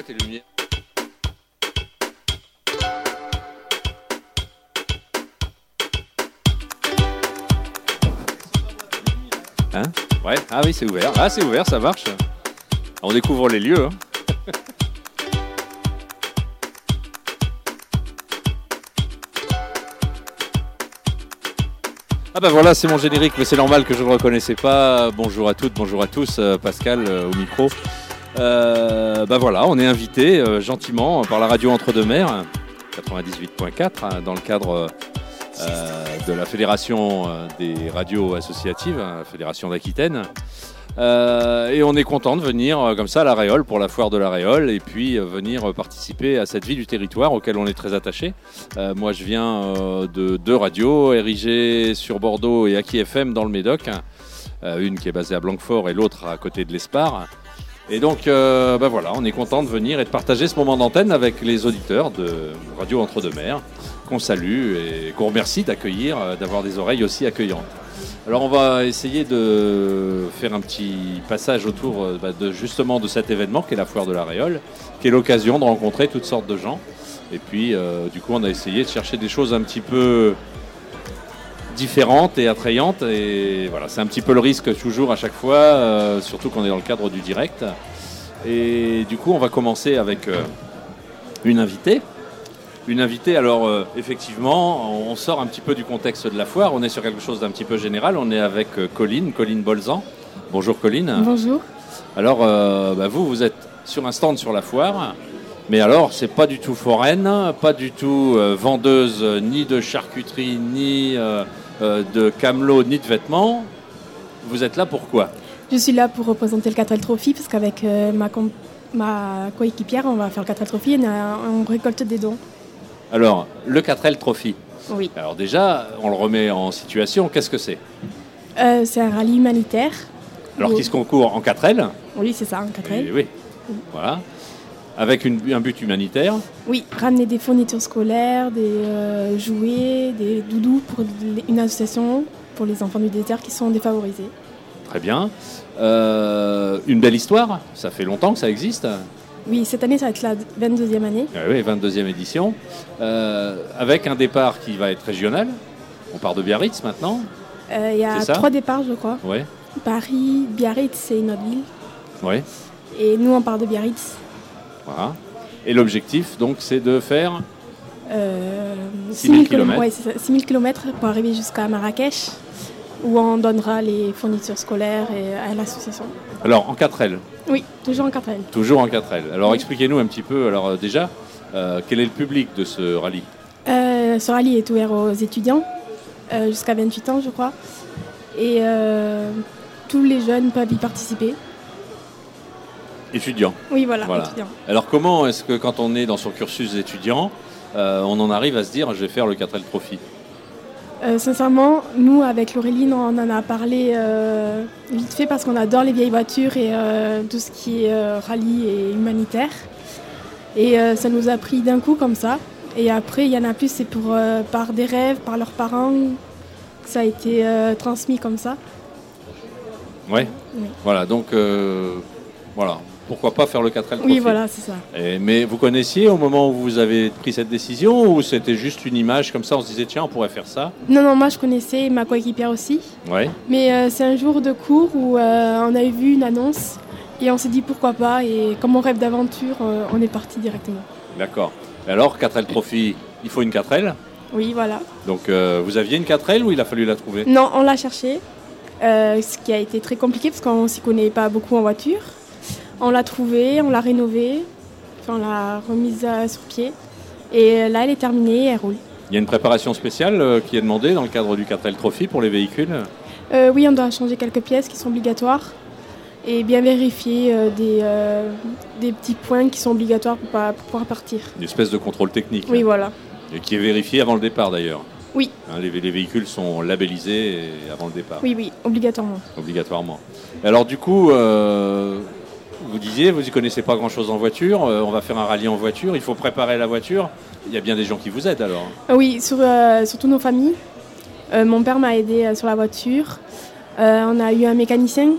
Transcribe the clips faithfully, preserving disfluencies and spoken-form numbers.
tes lumières. Hein? Ouais, ah oui, c'est ouvert. Ah, c'est ouvert, ça marche. On découvre les lieux. Hein. Ah bah voilà, c'est mon générique, mais c'est normal que je ne le reconnaissais pas. Bonjour à toutes, bonjour à tous, Pascal euh, au micro. Euh, bah voilà, on est invité euh, gentiment par la radio Entre-deux-Mers, quatre-vingt-dix-huit point quatre, hein, dans le cadre euh, de la Fédération des radios associatives, hein, la Fédération d'Aquitaine. Euh, et on est content de venir euh, comme ça à la Réole pour la foire de la Réole et puis euh, venir participer à cette vie du territoire auquel on est très attaché. Euh, moi je viens euh, de deux radios, R I G sur Bordeaux et Aki F M dans le Médoc, euh, une qui est basée à Blanquefort et l'autre à côté de l'Espar. Et donc euh, ben voilà, on est content de venir et de partager ce moment d'antenne avec les auditeurs de Radio Entre-deux-Mers qu'on salue et qu'on remercie d'accueillir, d'avoir des oreilles aussi accueillantes. Alors on va essayer de faire un petit passage autour bah, de, justement de cet événement qui est la foire de la Réole, qui est l'occasion de rencontrer toutes sortes de gens. Et puis euh, du coup on a essayé de chercher des choses un petit peu différentes et attrayantes. Et voilà, c'est un petit peu le risque toujours à chaque fois, euh, surtout qu'on est dans le cadre du direct. Et du coup on va commencer avec euh, une invitée. Une invitée, alors euh, effectivement, on sort un petit peu du contexte de la foire, on est sur quelque chose d'un petit peu général, on est avec euh, Colline, Colline Bolzan. Bonjour Colline. Bonjour. Alors euh, bah, vous, vous êtes sur un stand sur la foire, mais alors c'est pas du tout foraine, pas du tout euh, vendeuse euh, ni de charcuterie, ni euh, euh, de camelots, ni de vêtements. Vous êtes là pourquoi ? Je suis là pour représenter le quatre L Trophy, parce qu'avec euh, ma, com- ma coéquipière, on va faire le quatre L Trophy et on, on récolte des dons. Alors, le quatre L Trophy. Oui. Alors déjà, on le remet en situation. Qu'est-ce que c'est ? euh, C'est un rallye humanitaire. Alors, où... qui se concourt en quatre L ? Oui, c'est ça, en quatre L. Et oui. oui. Voilà. Avec une, un but humanitaire. Oui, ramener des fournitures scolaires, des euh, jouets, des doudous pour une association pour les enfants du désert qui sont défavorisés. Très bien. Euh, une belle histoire. Ça fait longtemps que ça existe. Oui, cette année, ça va être la vingt-deuxième année. Ah oui, vingt-deuxième édition. Euh, avec un départ qui va être régional. On part de Biarritz maintenant. Il euh, y a trois départs, je crois. Oui. Paris, Biarritz, c'est une autre ville. Oui. Et nous, on part de Biarritz. Voilà. Et l'objectif, donc, c'est de faire euh, six mille kilomètres. Oui, c'est ça, six mille kilomètres pour arriver jusqu'à Marrakech, où on donnera les fournitures scolaires et à l'association. Alors, en quatre L. Oui, toujours en quatre L. Toujours en quatre L. Alors, oui. Expliquez-nous un petit peu, alors euh, déjà, euh, quel est le public de ce rallye ? euh, Ce rallye est ouvert aux étudiants, euh, jusqu'à vingt-huit ans, je crois. Et euh, tous les jeunes peuvent y participer. Étudiants. Oui, voilà, voilà. étudiants. Alors, comment est-ce que quand on est dans son cursus étudiant, euh, on en arrive à se dire, je vais faire le quatre L Trophy ? Euh, sincèrement, nous, avec Laureline, on en a parlé euh, vite fait parce qu'on adore les vieilles voitures et euh, tout ce qui est euh, rallye et humanitaire. Et euh, ça nous a pris d'un coup comme ça. Et après, il y en a plus, c'est pour, euh, par des rêves, par leurs parents, que ça a été euh, transmis comme ça. Ouais. Oui. Voilà, donc, euh, voilà. Pourquoi pas faire le quatre L Trophy ? Oui, voilà, c'est ça. Et, mais vous connaissiez au moment où vous avez pris cette décision ou c'était juste une image comme ça, on se disait tiens, on pourrait faire ça ? Non, non, moi je connaissais, ma coéquipière aussi. Ouais. Mais euh, c'est un jour de cours où euh, on avait vu une annonce et on s'est dit pourquoi pas. Et comme on rêve d'aventure, euh, on est parti directement. D'accord. Et alors, quatre L Trophy, il faut une quatre L ? Oui, voilà. Donc euh, vous aviez une quatre L ou il a fallu la trouver ? Non, on l'a cherchée, euh, ce qui a été très compliqué parce qu'on ne s'y connaît pas beaucoup en voiture. On l'a trouvée, on l'a rénovée, enfin, on l'a remise à, sur pied. Et là, elle est terminée et elle roule. Il y a une préparation spéciale euh, qui est demandée dans le cadre du quatre L Trophy pour les véhicules ? euh, Oui, on doit changer quelques pièces qui sont obligatoires et bien vérifier euh, des, euh, des petits points qui sont obligatoires pour, pas, pour pouvoir partir. Une espèce de contrôle technique. Oui, hein, voilà. Et qui est vérifié avant le départ d'ailleurs. Oui. Hein, les, les véhicules sont labellisés avant le départ. Oui, oui, obligatoirement. Obligatoirement. Alors du coup... Euh, vous disiez, vous n'y connaissez pas grand-chose en voiture, euh, on va faire un rallye en voiture, il faut préparer la voiture. Il y a bien des gens qui vous aident alors ? euh, Oui, sur, euh, surtout nos familles. Euh, mon père m'a aidé euh, sur la voiture. Euh, on a eu un mécanicien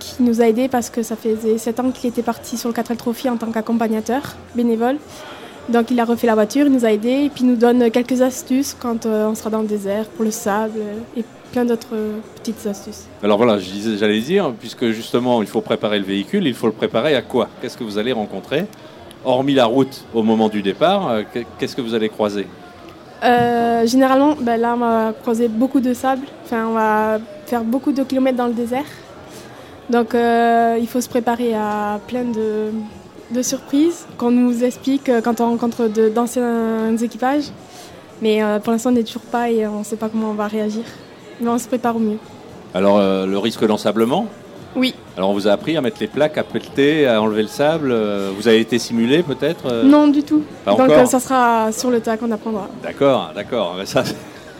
qui nous a aidés parce que ça faisait sept ans qu'il était parti sur le quatre L Trophy en tant qu'accompagnateur bénévole. Donc il a refait la voiture, il nous a aidés et puis il nous donne quelques astuces quand euh, on sera dans le désert pour le sable et plein d'autres euh, petites astuces. Alors voilà, je disais, j'allais dire, puisque justement il faut préparer le véhicule, il faut le préparer à quoi? Qu'est-ce que vous allez rencontrer? Hormis la route au moment du départ, euh, qu'est-ce que vous allez croiser? euh, Généralement, ben là on va croiser beaucoup de sable, enfin, on va faire beaucoup de kilomètres dans le désert. Donc euh, il faut se préparer à plein de... de surprises qu'on nous explique quand on rencontre de, d'anciens équipages. Mais euh, pour l'instant, on n'est toujours pas et on ne sait pas comment on va réagir. Mais on se prépare au mieux. Alors, euh, le risque d'ensablement? Oui. Alors, on vous a appris à mettre les plaques, à pelleter, à enlever le sable. Euh, vous avez été simulé, peut-être euh... Non, du tout. Pas Donc, encore euh, ça sera sur le tas qu'on apprendra. D'accord, d'accord. Mais ça,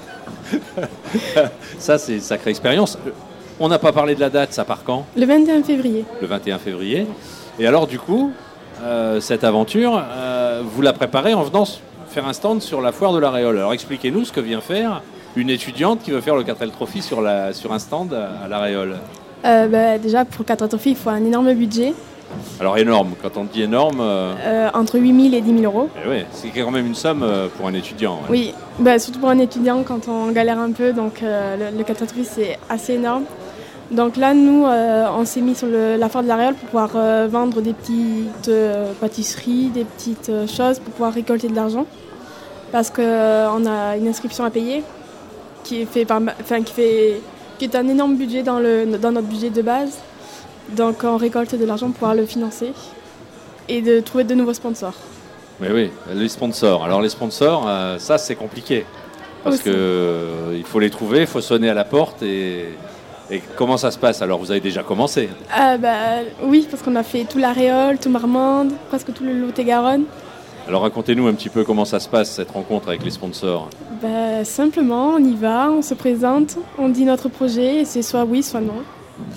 ça, c'est une sacrée expérience. On n'a pas parlé de la date, ça part quand? Le vingt et un février. Le vingt et un février. Et alors, du coup... Euh, cette aventure, euh, vous la préparez en venant faire un stand sur la foire de la Réole. Alors expliquez-nous ce que vient faire une étudiante qui veut faire le quatre L Trophy sur, la, sur un stand à, à la Réole. Euh, bah, déjà, pour le quatre L Trophy, il faut un énorme budget. Alors énorme, quand on dit énorme... Euh... Euh, entre huit mille et dix mille euros. Eh oui, c'est quand même une somme pour un étudiant. Ouais. Oui, bah, surtout pour un étudiant quand on galère un peu. Donc euh, le, le quatre L Trophy, c'est assez énorme. Donc là, nous, euh, on s'est mis sur le, la foire de la Réole pour pouvoir euh, vendre des petites euh, pâtisseries, des petites euh, choses pour pouvoir récolter de l'argent. Parce qu'on euh, a une inscription à payer qui est, fait par, enfin, qui, fait, qui est un énorme budget dans, le, dans notre budget de base. Donc on récolte de l'argent pour pouvoir le financer et de trouver de nouveaux sponsors. Oui, oui, les sponsors. Alors les sponsors, euh, ça c'est compliqué. Parce qu'il euh, faut les trouver, il faut sonner à la porte et... Et comment ça se passe? Alors, vous avez déjà commencé? Ah bah, oui, parce qu'on a fait tout la Réole, tout Marmande, presque tout le Lot-et-Garonne. Alors, racontez-nous un petit peu comment ça se passe, cette rencontre avec les sponsors. Bah, simplement, on y va, on se présente, on dit notre projet, et c'est soit oui, soit non.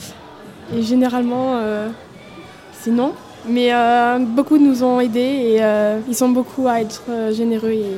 Et généralement, euh, c'est non. Mais euh, beaucoup nous ont aidés et euh, ils sont beaucoup à être euh, généreux et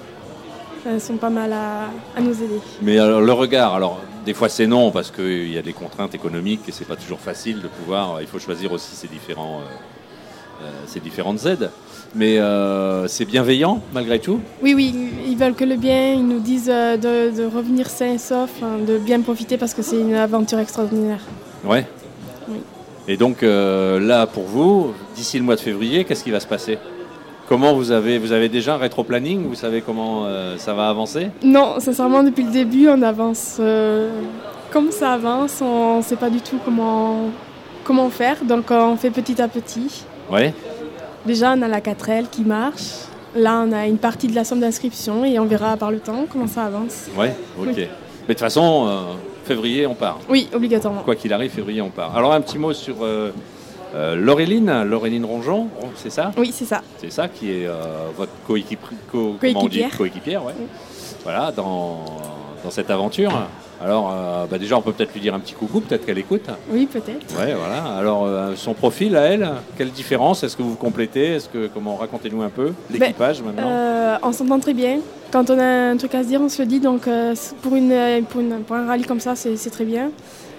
euh, sont pas mal à, à nous aider. Mais alors, le regard, alors... Des fois c'est non parce qu'il y a des contraintes économiques et c'est pas toujours facile de pouvoir. Il faut choisir aussi ces, différents, euh, ces différentes aides. Mais euh, c'est bienveillant malgré tout. Oui, oui, ils veulent que le bien. Ils nous disent de, de revenir sains et saufs, de bien profiter parce que c'est une aventure extraordinaire. Ouais. Oui. Et donc euh, là pour vous, d'ici le mois de février, qu'est-ce qui va se passer? Comment vous avez, vous avez déjà un rétro-planning? Vous savez comment euh, ça va avancer? Non, sincèrement, depuis le début, on avance euh, comme ça avance. On ne sait pas du tout comment, comment faire, donc on fait petit à petit. Ouais. Déjà, on a la quatre L qui marche. Là, on a une partie de la somme d'inscription et on verra par le temps comment ça avance. Ouais, ok. Oui. Mais de toute façon, euh, février, on part. Oui, obligatoirement. Quoi qu'il arrive, février, on part. Alors, un petit mot sur... Euh, Euh, Laureline, Laureline Ronjon, c'est ça? Oui, c'est ça. C'est ça qui est euh, votre coéquip... co- coéquipière. Comment on dit coéquipière, ouais. Oui. Voilà, dans, dans cette aventure. Alors, euh, bah déjà, on peut peut-être lui dire un petit coucou, peut-être qu'elle écoute. Oui, peut-être. Ouais, voilà. Alors, euh, son profil à elle, quelle différence? Est-ce que vous vous complétez? Est-ce que, comment, racontez-nous un peu l'équipage ben, maintenant. Euh, on s'entend très bien. Quand on a un truc à se dire, on se le dit. Donc, euh, pour, une, pour, une, pour un rallye comme ça, c'est, c'est très bien.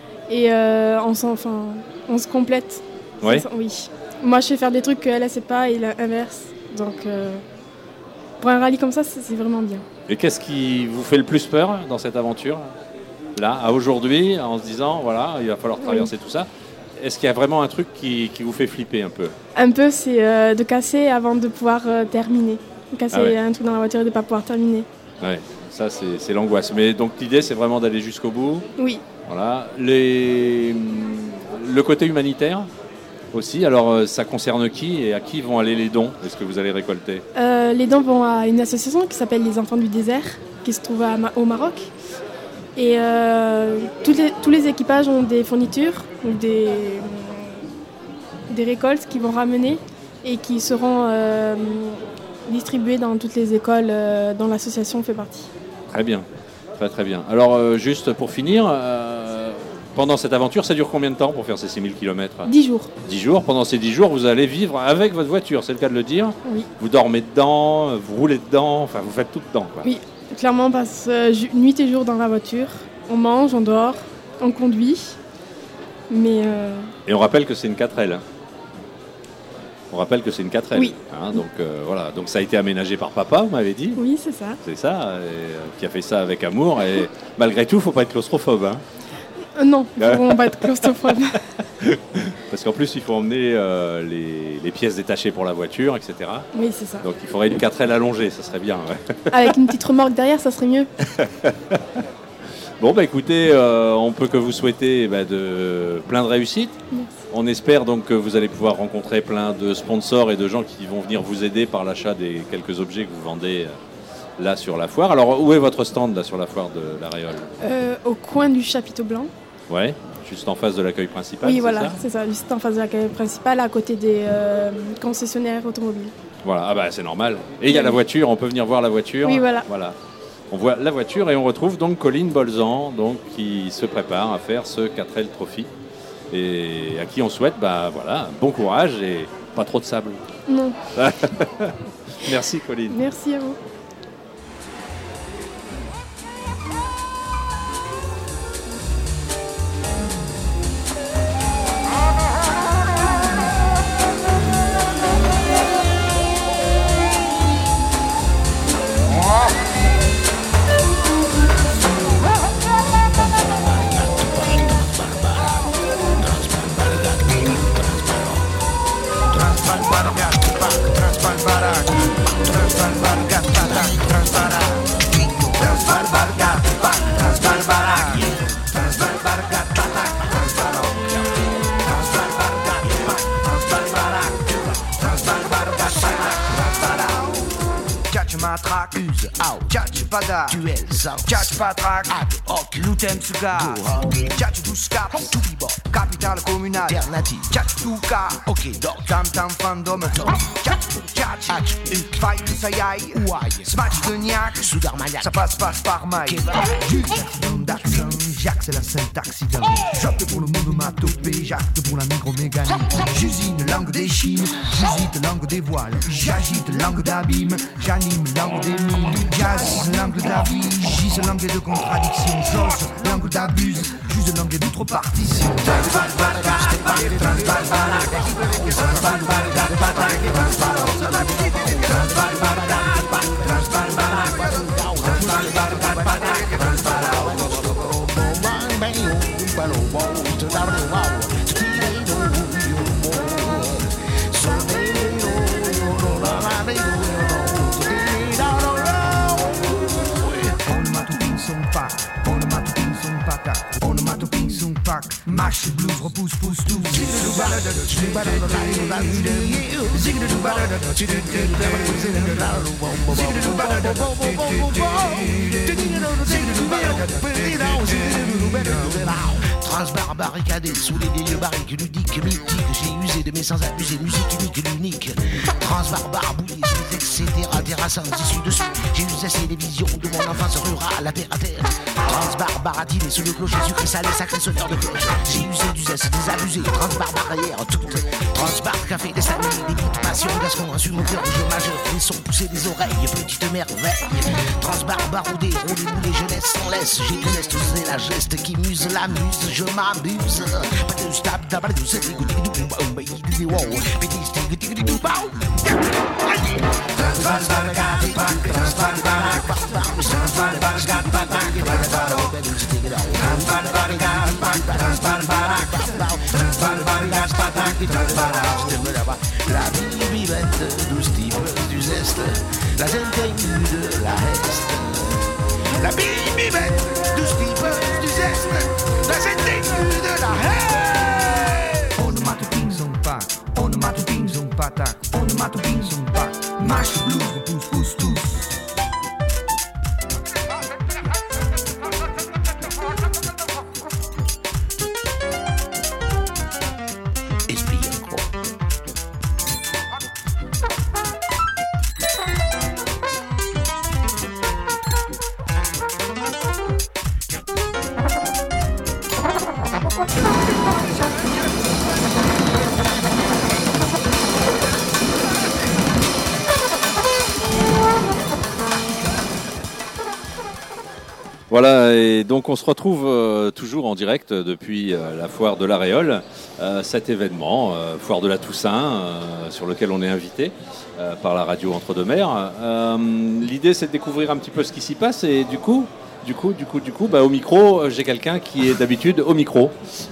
Et euh, on, enfin, on se complète. Ouais. Oui. Moi, je sais faire des trucs qu'elle ne sait pas et l'inverse. Donc, euh, pour un rallye comme ça, c'est, c'est vraiment bien. Et qu'est-ce qui vous fait le plus peur dans cette aventure? Là, à aujourd'hui, en se disant, voilà, il va falloir traverser oui. tout ça. Est-ce qu'il y a vraiment un truc qui, qui vous fait flipper un peu? Un peu, c'est euh, de casser avant de pouvoir euh, terminer. Casser ah ouais. un truc dans la voiture et de ne pas pouvoir terminer. Ouais, ça, c'est, c'est l'angoisse. Mais donc, l'idée, c'est vraiment d'aller jusqu'au bout. Oui. Voilà. Les... Le côté humanitaire aussi, alors ça concerne qui et à qui vont aller les dons? Est-ce que vous allez récolter? euh, Les dons vont à une association qui s'appelle Les Enfants du Désert, qui se trouve à, au Maroc. Et euh, tous, les, tous les équipages ont des fournitures ou des, des récoltes qu'ils vont ramener et qui seront euh, distribuées dans toutes les écoles euh, dont l'association fait partie. Très bien, très très bien. Alors euh, juste pour finir, euh, pendant cette aventure, ça dure combien de temps pour faire ces six mille kilomètres? Dix jours. Dix jours. Pendant ces dix jours, vous allez vivre avec votre voiture, c'est le cas de le dire? Oui. Vous dormez dedans, vous roulez dedans, enfin vous faites tout dedans, quoi. Oui, clairement, on passe euh, nuit et jour dans la voiture. On mange, on dort, on conduit. Mais euh... Et on rappelle que c'est une quatre L. On rappelle que c'est une quatre L. Oui. Hein, donc euh, voilà, donc ça a été aménagé par papa, vous m'avez dit. Oui, c'est ça. C'est ça, et, euh, qui a fait ça avec amour. Et malgré tout, il ne faut pas être claustrophobe. Hein. Euh, non, il faut vraiment pas être claustrophobe. Parce qu'en plus, il faut emmener euh, les, les pièces détachées pour la voiture, et cetera. Oui, c'est ça. Donc il faudrait une quatre L allongée, ça serait bien. Ouais. Avec une petite remorque derrière, ça serait mieux. Bon, bah écoutez, euh, on peut que vous souhaiter bah, de, plein de réussite. Merci. On espère donc que vous allez pouvoir rencontrer plein de sponsors et de gens qui vont venir vous aider par l'achat des quelques objets que vous vendez euh, là sur la foire. Alors, où est votre stand là sur la foire de la Réole ? euh, Au coin du chapiteau blanc. Ouais, juste en face de l'accueil principal. Oui, c'est voilà, ça c'est ça, juste en face de l'accueil principal, à côté des euh, concessionnaires automobiles. Voilà, ah bah c'est normal. Et il y a la voiture, on peut venir voir la voiture. Oui, voilà. Voilà. On voit la voiture et on retrouve donc Colline Bolzan, donc, qui se prépare à faire ce quatre L Trophy. Et à qui on souhaite bah, voilà, bon courage et pas trop de sable. Non. Merci Colline. Merci à vous. Matraque, use, out, catch pada, duel, sound, catch patraque, ad hoc, lutem suga, catch tout scap, tout bebop, capital communal, alternative, catch tout cas, ok, donc, tam tam fandom, catch, catch, catch, fight ça y aille, ouaille, smash de niaque, soudar maniaque, ça passe, passe par maille, juste, d'accent, Jacques, c'est la syntaxe accident, j'opte pour le monomatopée, j'acte pour la micromécanique, j'usine langue des chines, j'usine langue des voiles, j'agite langue d'abîme, j'anime langue des mines, jazz, langue d'avis, gise, langue de contradiction, j'ose, langue d'abuse, juste langue d'outre-partition. Mash, blues, repousse, pousse, tout. Transbar barricadé sous les vieilles barriques ludiques, mythiques. J'ai usé de mes sans abuser, musique unique, l'unique. Transbar barbouillé sous les et cetera. Terrassant, issu dessus. J'ai usé ces les visions de mon enfance rurale à terre à terre. Transbar baratiné sous le clocher sucré salé, sacré sonneur de cloche. J'ai usé du zeste, des abusés. Transbar barrière, toute. Transbar café, des amis, des bites, passion, gascon, un moteur, jeu majeur. Les sons poussés des oreilles, petite merveille. Transbar baroudé, roulé, moulé, jeunesse sans laisse. J'ai du lest, c'est la geste qui muse, l'amuse, je m'amuse. Pas de stab, tabac, de cette écoute, du boum, boum, baby, du wow. Petit stick, tic, du boum. Transbar barricade, transbar barricade, transbar barricade, transbar barricade, transbar barricade, la vie vivante, douze types du zeste, la gente de la reste. La vie vivante, douze types du zeste, la gente de la reste. Onomatoping son pack, onomatoping son patak, onomatoping son pack, mash blues, repousse, pousse, tous. Voilà, et donc on se retrouve euh, toujours en direct depuis euh, la foire de la Réole, euh, cet événement, euh, foire de la Toussaint, euh, sur lequel on est invité euh, par la radio Entre-deux-Mers. Euh, l'idée, c'est de découvrir un petit peu ce qui s'y passe, et du coup, du coup, du coup, du coup, bah, au micro, j'ai quelqu'un qui est d'habitude au micro.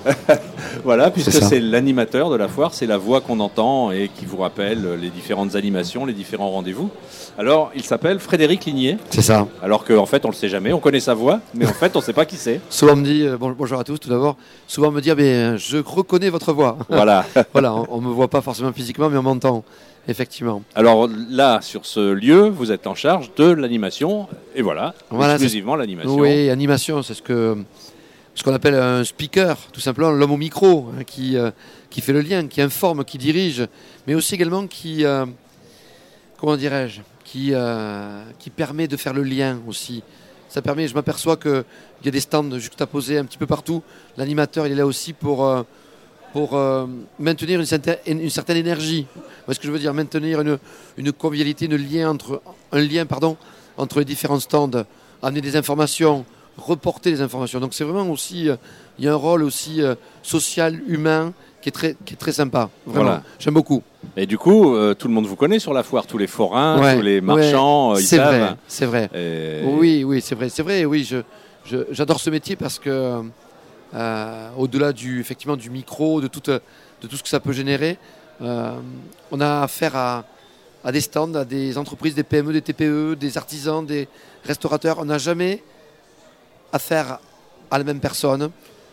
Voilà, puisque c'est, c'est l'animateur de la foire, c'est la voix qu'on entend et qui vous rappelle les différentes animations, les différents rendez-vous. Alors, il s'appelle Frédéric Ligné. C'est ça. Alors qu'en fait, on ne le sait jamais, on connaît sa voix, mais en fait, on ne sait pas qui c'est. Souvent on me dit, euh, bon, bonjour à tous tout d'abord, souvent on me dit, mais je reconnais votre voix. Voilà. Voilà, on ne me voit pas forcément physiquement, mais on m'entend, effectivement. Alors là, sur ce lieu, vous êtes en charge de l'animation, et voilà, voilà exclusivement l'animation. Oui, animation, c'est ce que... ce qu'on appelle un speaker, tout simplement l'homme au micro, hein, qui, euh, qui fait le lien, qui informe, qui dirige, mais aussi également qui, euh, comment dirais-je, qui, euh, qui permet de faire le lien aussi. Ça permet, je m'aperçois qu'il y a des stands juxtaposés un petit peu partout. L'animateur, il est là aussi pour, euh, pour euh, maintenir une certaine, une certaine énergie. Vous voyez ce que je veux dire, maintenir une, une convivialité, une lien entre, un lien pardon, entre les différents stands, amener des informations, reporter les informations. Donc c'est vraiment aussi, euh, il y a un rôle aussi euh, social, humain, qui est très, qui est très sympa. Vraiment, voilà. J'aime beaucoup. Et du coup, euh, tout le monde vous connaît sur la foire, tous les forains, ouais, tous les marchands, ouais, ils c'est savent. Vrai, c'est vrai. Et... Oui, oui, c'est vrai, c'est vrai. Oui, je, je, j'adore ce métier parce que euh, au-delà du, effectivement, du micro, de tout, de tout ce que ça peut générer, euh, on a affaire à, à des stands, à des entreprises, des P M E, des T P E, des artisans, des restaurateurs. On n'a jamais affaire à la même personne.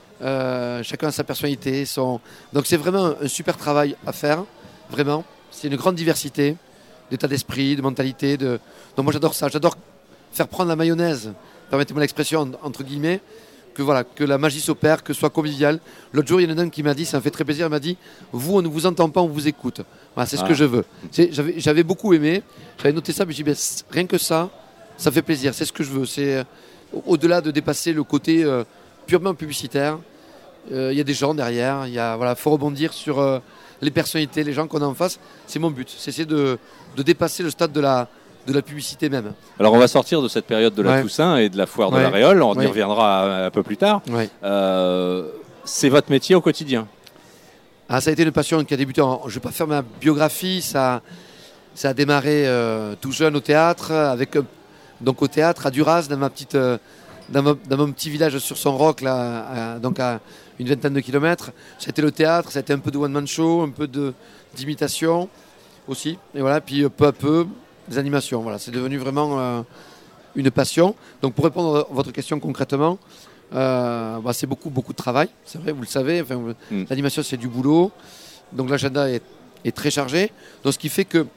Euh, chacun a sa personnalité. Son... Donc c'est vraiment un super travail à faire. Vraiment. C'est une grande diversité d'état d'esprit, de mentalité. De... Donc moi j'adore ça. J'adore faire prendre la mayonnaise, permettez-moi l'expression entre guillemets, que, voilà, que la magie s'opère, que ce soit convivial. L'autre jour, il y en a un qui m'a dit, ça me fait très plaisir, il m'a dit, vous, on ne vous entend pas, on vous écoute. Voilà, c'est ah. ce que je veux. C'est, j'avais, j'avais beaucoup aimé. J'avais noté ça, mais j'ai dit, ben, rien que ça, ça fait plaisir. C'est ce que je veux. C'est... Au-delà de dépasser le côté euh, purement publicitaire, il euh, y a des gens derrière, il voilà, faut rebondir sur euh, les personnalités, les gens qu'on a en face. C'est mon but, c'est essayer de, de dépasser le stade de la, de la publicité même. Alors on va sortir de cette période de la ouais. Toussaint et de la foire ouais. de la Réole, on ouais. y reviendra un, un peu plus tard. Ouais. Euh, c'est votre métier au quotidien? Ah, ça a été une passion qui a débuté, en, je ne vais pas faire ma biographie, ça, ça a démarré euh, tout jeune au théâtre, avec... Donc au théâtre à Duras, dans ma petite, euh, dans, ma, dans mon petit village sur son roc, là, à, donc à une vingtaine de kilomètres. C'était le théâtre, c'était un peu de one man show, un peu de d'imitation aussi, et voilà. Puis peu à peu des animations. Voilà, c'est devenu vraiment euh, une passion. Donc pour répondre à votre question concrètement, euh, bah, c'est beaucoup beaucoup de travail. C'est vrai, vous le savez. Enfin, mm. L'animation c'est du boulot, donc l'agenda est, est très chargé. Donc ce qui fait que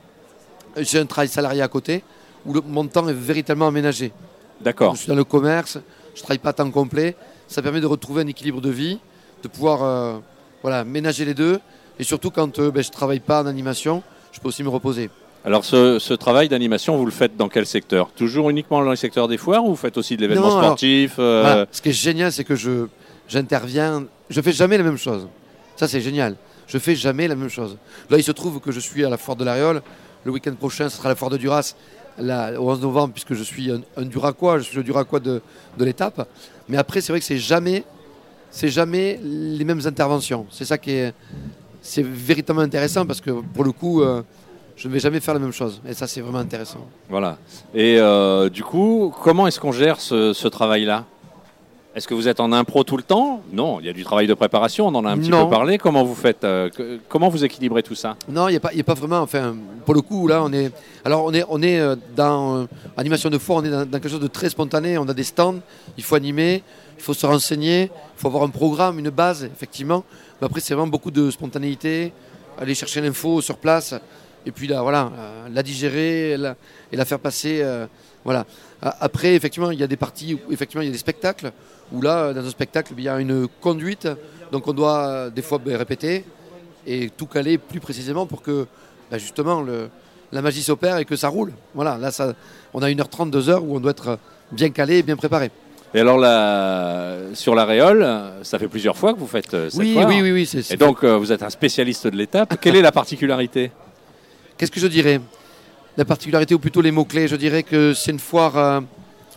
j'ai un travail salarié à côté, où le, mon temps est véritablement aménagé. D'accord. Je suis dans le commerce, je ne travaille pas à temps complet. Ça permet de retrouver un équilibre de vie, de pouvoir euh, voilà, ménager les deux. Et surtout quand euh, ben, je ne travaille pas en animation, je peux aussi me reposer. Alors ce, ce travail d'animation, vous le faites dans quel secteur? Toujours uniquement dans le secteur des foires ou vous faites aussi de l'événement non, sportif alors, euh... voilà. Ce qui est génial, c'est que je, j'interviens, je ne fais jamais la même chose. Ça c'est génial. Je ne fais jamais la même chose. Là il se trouve que je suis à la foire de la Réole. Le week-end prochain, ce sera la foire de Duras. Là, au onze novembre, puisque je suis un, un Duraquois, je suis le Duraquois de, de l'étape. Mais après, c'est vrai que c'est jamais, c'est jamais les mêmes interventions. C'est ça qui est, c'est véritablement intéressant parce que pour le coup, euh, je ne vais jamais faire la même chose. Et ça, c'est vraiment intéressant. Voilà. Et euh, du coup, comment est-ce qu'on gère ce, ce travail-là ? Est-ce que vous êtes en impro tout le temps ? Non, il y a du travail de préparation, on en a un petit non. peu parlé. Comment vous faites euh, que, Comment vous équilibrez tout ça ? Non, il n'y a, a pas vraiment. Enfin, pour le coup, là, on est. Alors, on est, on est dans euh, animation de foire, on est dans, dans quelque chose de très spontané. On a des stands, il faut animer, il faut se renseigner, il faut avoir un programme, une base, effectivement. Mais après, c'est vraiment beaucoup de spontanéité, aller chercher l'info sur place, et puis là, voilà, euh, la digérer la, et la faire passer. Euh, voilà. Après, effectivement, il y a des parties où effectivement il y a des spectacles. Où là, dans un spectacle, il y a une conduite, donc on doit des fois ben, répéter et tout caler plus précisément pour que ben, justement le, la magie s'opère et que ça roule. Voilà, là ça, on a une heure trente, deux heures où on doit être bien calé et bien préparé. Et alors la, sur la Réole, ça fait plusieurs fois que vous faites cette oui, foire. Oui, oui, oui. C'est, c'est et donc euh, vous êtes un spécialiste de l'étape. Quelle est la particularité ? Qu'est-ce que je dirais ? La particularité ou plutôt les mots-clés, je dirais que c'est une foire... Euh,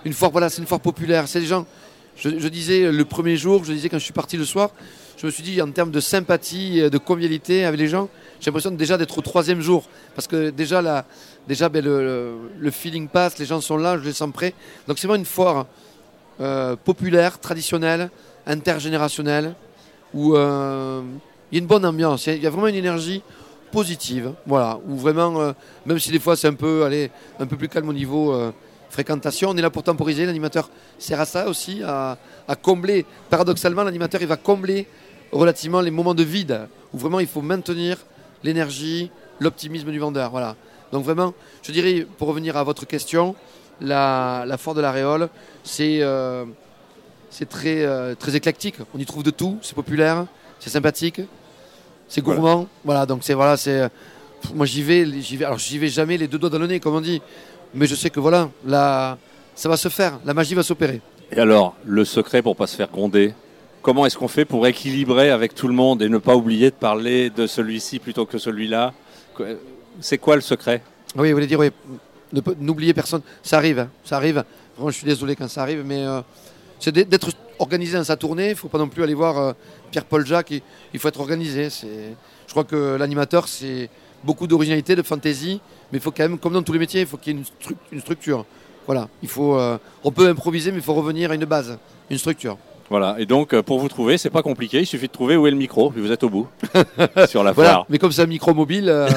une foire, voilà, c'est une foire populaire. C'est les gens. Je, je disais le premier jour, je disais quand je suis parti le soir, je me suis dit en termes de sympathie, de convivialité avec les gens, j'ai l'impression déjà d'être au troisième jour. Parce que déjà, la, déjà ben, le, le, le feeling passe, les gens sont là, je les sens prêts. Donc c'est vraiment une foire euh, populaire, traditionnelle, intergénérationnelle, où euh, il y a une bonne ambiance, il y, y a vraiment une énergie positive, voilà, où vraiment, euh, même si des fois c'est un peu, allez, un peu plus calme au niveau euh, fréquentation, on est là pour temporiser, l'animateur sert à ça aussi, à, à combler, paradoxalement l'animateur il va combler relativement les moments de vide, où vraiment il faut maintenir l'énergie, l'optimisme du vendeur, voilà. Donc vraiment, je dirais, pour revenir à votre question, la, la foire de la Réole, c'est euh, c'est très, euh, très éclectique, on y trouve de tout, c'est populaire, c'est sympathique, c'est gourmand, voilà. voilà donc c'est voilà, c'est moi j'y vais, j'y vais, alors j'y vais jamais les deux doigts dans le nez comme on dit, mais je sais que voilà, là, ça va se faire, la magie va s'opérer. Et alors, le secret pour pas se faire gronder, comment est-ce qu'on fait pour équilibrer avec tout le monde et ne pas oublier de parler de celui-ci plutôt que celui-là? C'est quoi le secret? Oui, vous voulez dire, oui, n'oubliez personne, ça arrive, hein, ça arrive, vraiment je suis désolé quand ça arrive, mais euh, c'est d'être organisé dans sa tournée, il ne faut pas non plus aller voir euh, Pierre-Paul Jacques, il, il faut être organisé. Je crois que l'animateur, c'est beaucoup d'originalité, de fantaisie, mais il faut quand même, comme dans tous les métiers, il faut qu'il y ait une, stru une structure. Voilà, il faut, euh, on peut improviser, mais il faut revenir à une base, une structure. Voilà, et donc pour vous trouver, c'est pas compliqué, il suffit de trouver où est le micro, puis vous êtes au bout, sur la voilà, foire. Mais comme c'est un micro mobile, euh,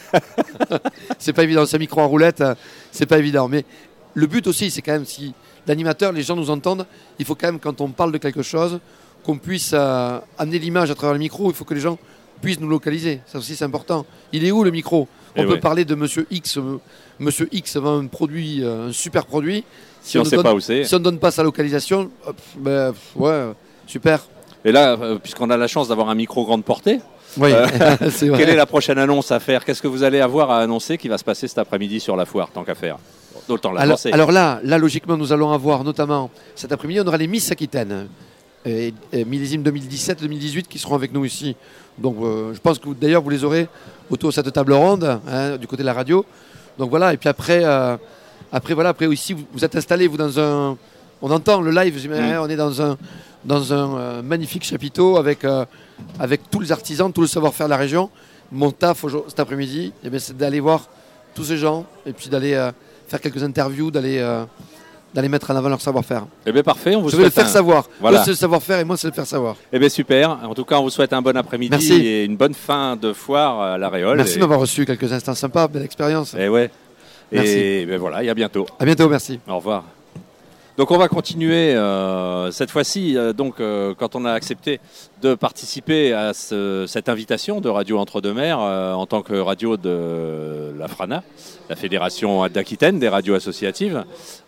c'est pas évident, c'est un micro en roulette, euh, c'est pas évident. Mais le but aussi, c'est quand même, si l'animateur, les gens nous entendent, il faut quand même, quand on parle de quelque chose, qu'on puisse euh, amener l'image à travers le micro, il faut que les gens puissent nous localiser, ça aussi c'est important. Il est où le micro? On et peut ouais. parler de Monsieur X, euh, Monsieur X vend un produit, euh, un super produit. Si, si on ne sait donne, pas où c'est. Si on ne donne pas sa localisation, hop, ben, ouais, super. Et là, euh, puisqu'on a la chance d'avoir un micro grande portée, oui, euh, c'est vrai. Quelle est la prochaine annonce à faire? Qu'est-ce que vous allez avoir à annoncer qui va se passer cet après-midi sur la foire, tant qu'à faire? Autant alors, alors là, là, logiquement, nous allons avoir notamment cet après-midi, on aura les Miss Aquitaine, et, et millésime deux mille dix-sept deux mille dix-huit qui seront avec nous ici. Donc euh, je pense que d'ailleurs vous les aurez autour de cette table ronde, hein, du côté de la radio. Donc voilà, et puis après, euh, après voilà, après ici vous, vous êtes installés vous dans un, on entend le live, mmh. hein, on est dans un, dans un euh, magnifique chapiteau avec, euh, avec tous les artisans, tout le savoir-faire de la région. Mon taf cet après-midi, eh c'est d'aller voir tous ces gens et puis d'aller euh, faire quelques interviews, d'aller euh, d'aller mettre en avant leur savoir-faire. Eh bien parfait, on vous Je souhaite vais le faire un... savoir. Voilà. Eux, c'est le savoir-faire et moi c'est le faire savoir. Eh bien super, en tout cas on vous souhaite un bon après-midi Merci. Et une bonne fin de foire à la Réole. Merci et... de m'avoir reçu quelques instants sympas, belle expérience. Et ouais. Merci. Et ben voilà, et à bientôt. À bientôt, merci. Au revoir. Donc on va continuer euh, cette fois-ci. Euh, donc euh, quand on a accepté de participer à ce, cette invitation de Radio Entre-deux-Mers euh, en tant que radio de la FRANA, la Fédération d'Aquitaine des radios associatives,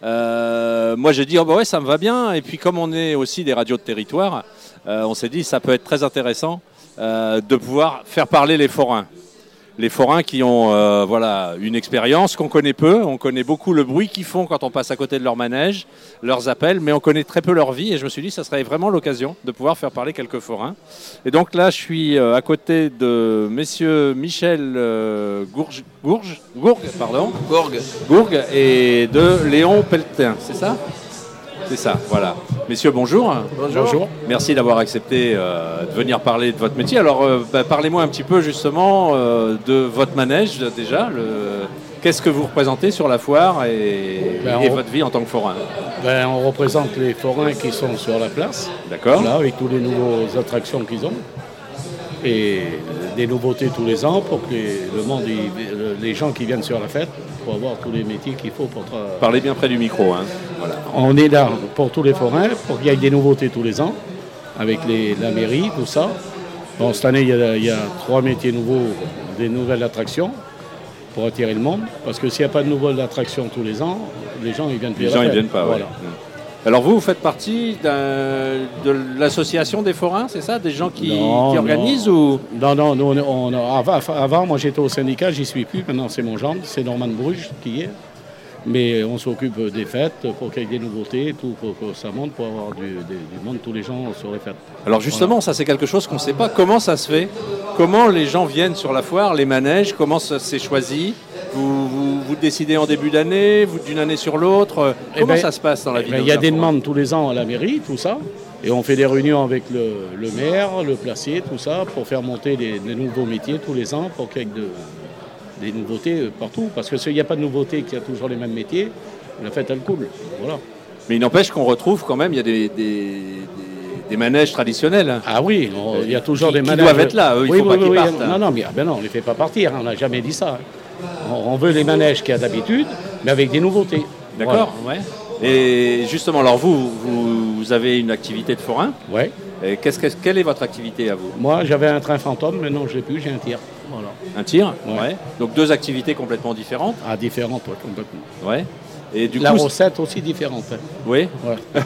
euh, moi j'ai dit oh bah ouais ça me va bien. Et puis comme on est aussi des radios de territoire, euh, on s'est dit ça peut être très intéressant euh, de pouvoir faire parler les forains. Les forains qui ont euh, voilà, une expérience qu'on connaît peu, on connaît beaucoup le bruit qu'ils font quand on passe à côté de leur manège, leurs appels, mais on connaît très peu leur vie et je me suis dit que ça serait vraiment l'occasion de pouvoir faire parler quelques forains. Et donc là, je suis euh, à côté de messieurs Michel euh, Gourge, Gourge, Gourgue, pardon, Gourgue. Gourgue et de Léon Pelletin, c'est ça ? C'est ça, voilà. Messieurs, bonjour. Bonjour. bonjour. Merci d'avoir accepté euh, de venir parler de votre métier. Alors, euh, bah, parlez-moi un petit peu justement euh, de votre manège déjà. Le... Qu'est-ce que vous représentez sur la foire et, ben, et on... votre vie en tant que forain? Ben, on représente les forains qui sont sur la place. D'accord. Là, avec toutes les nouvelles attractions qu'ils ont. Et des nouveautés tous les ans pour que les, le monde, les gens qui viennent sur la fête, pour avoir tous les métiers qu'il faut pour... Tra... Parlez bien près du micro. Hein. Voilà. On est là pour tous les forains, pour qu'il y ait des nouveautés tous les ans, avec les, la mairie, tout ça. Bon, cette année, il y, a, il y a trois métiers nouveaux, des nouvelles attractions pour attirer le monde. Parce que s'il n'y a pas de nouvelles attractions tous les ans, les gens ils viennent plus. Les gens ils viennent pas, voilà. Ouais. Alors vous, vous faites partie de l'association des forains, c'est ça? Des gens qui, non, qui organisent non. ou... Non, non, nous, on, on, avant, avant, moi j'étais au syndicat, j'y suis plus, maintenant c'est mon gendre, c'est Norman Bruges qui est. Mais on s'occupe des fêtes pour qu'il y ait des nouveautés, tout, pour que ça monte, pour avoir du, du, du monde, tous les gens sur les fêtes. Alors justement, voilà. Ça c'est quelque chose qu'on ne sait pas. Comment ça se fait? Comment les gens viennent sur la foire, les manèges, comment ça s'est choisi? vous, vous, vous décidez en début d'année, vous d'une année sur l'autre. Eh Comment ben, ça se passe dans la eh vie ben, d'un il y a des forain demandes tous les ans à la mairie, tout ça. Et on fait des réunions avec le, le maire, le placier, tout ça, pour faire monter des, des nouveaux métiers tous les ans, pour qu'il y ait de, des nouveautés partout. Parce que s'il n'y a pas de nouveautés, qu'il y a toujours les mêmes métiers, la fête, elle coule. Voilà. Mais il n'empêche qu'on retrouve quand même, il y a des, des, des, des manèges traditionnels. Ah oui, on- il y a toujours Qui- des qui manèges. doivent être là, eux, il oui, faut oui, pas qu'ils oui, partent, hein. Non, non, mais, ah ben non, on ne les fait pas partir, hein, on n'a jamais dit ça. hein. On, on veut les manèges qu'il y a d'habitude, mais avec des nouveautés. D'accord, ouais. Et justement, alors vous, vous, vous avez une activité de forain. Voilà. Ouais. Et qu'est-ce, que- quelle est votre activité à vous? Moi, j'avais un train fantôme, maintenant je ne l'ai plus, j'ai un tir. Voilà. Un tir. Ouais. Donc deux activités complètement différentes. Ah, différente, ouais, complètement. Ouais. Et du La coup, recette aussi différente. hein. oui. Ouais.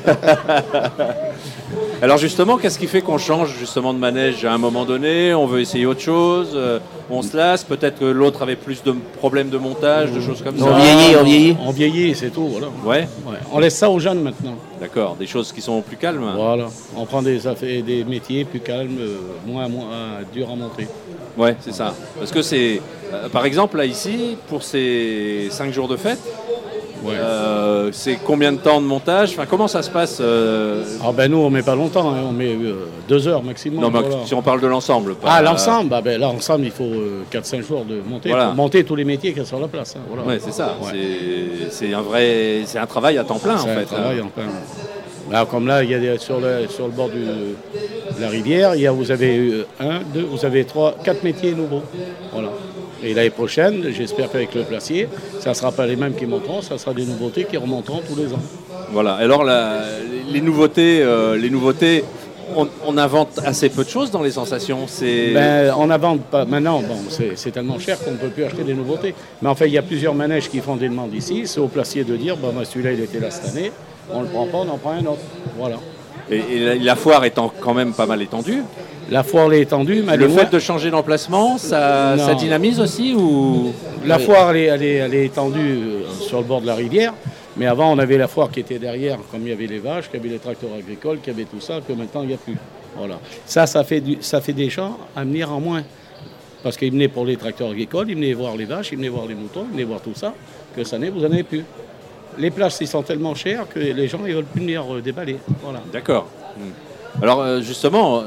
Alors justement, qu'est-ce qui fait qu'on change justement de manège à un moment donné? On veut essayer autre chose, euh, on se lasse, peut-être que l'autre avait plus de problèmes de montage, de choses comme ça. On vieillit, on vieillit. On vieillit, c'est tout, voilà. Ouais, Ouais. On laisse ça aux jeunes maintenant. d'accord, des choses qui sont plus calmes. Voilà. On prend des, affaires- des métiers plus calmes, euh, moins, moins euh, durs à monter. Ouais, c'est ça. Parce que c'est, euh, par exemple, là ici, pour ces cinq jours de fête, Ouais. euh, c'est combien de temps de montage? Enfin, comment ça se passe euh, Ah ben nous, on met pas longtemps, hein, on met euh, deux heures maximum. Non, mais voilà. si on parle de l'ensemble. pas- Ah, l'ensemble, ah ben, là, ensemble, il faut euh, quatre cinq jours de monter Voilà. pour monter tous les métiers qu'il y a sur la place. hein, voilà. Ouais, c'est ça. Ouais. C'est, c'est un vrai, c'est un travail à temps plein C'est en un fait. travail en plein. Alors, comme là, il y a des- sur, le, sur le bord du- de la rivière, il y a, vous avez euh, un, deux, vous avez trois, quatre métiers nouveaux. Voilà. Et l'année prochaine, j'espère qu'avec le placier, ça ne sera pas les mêmes qui monteront, ça sera des nouveautés qui remonteront tous les ans. Voilà. Alors la- les nouveautés, euh, les nouveautés, on, on invente assez peu de choses dans les sensations. C'est Ben, on n'invente pas. Maintenant, bon, c'est c'est tellement cher qu'on ne peut plus acheter des nouveautés. Mais en fait, il y a plusieurs manèges qui font des demandes ici. C'est au placier de dire, bon, ben, celui-là, il était là cette année, on ne le prend pas, on en prend un autre. Voilà. et, et la, la foire étant quand même pas mal étendue. La foire, elle est étendue, mais elle Le est fait moins- de changer d'emplacement, ça, Non. ça dynamise aussi ou La foire, elle est, elle est- elle est étendue euh, sur le bord de la rivière. Mais avant, on avait la foire qui était derrière, comme il y avait les vaches, qu'il y avait les tracteurs agricoles, qu'il y avait tout ça, que maintenant, il n'y a plus. Voilà. Ça, ça fait, du, ça fait des gens à venir en moins. Parce qu'ils venaient pour les tracteurs agricoles, ils venaient voir les vaches, ils venaient voir les moutons, ils venaient voir tout ça, que cette année, vous n'en avez plus. Les places, ils sont tellement chers que les gens, ils veulent plus venir euh, déballer. Voilà. D'accord. Hmm. Alors euh, justement,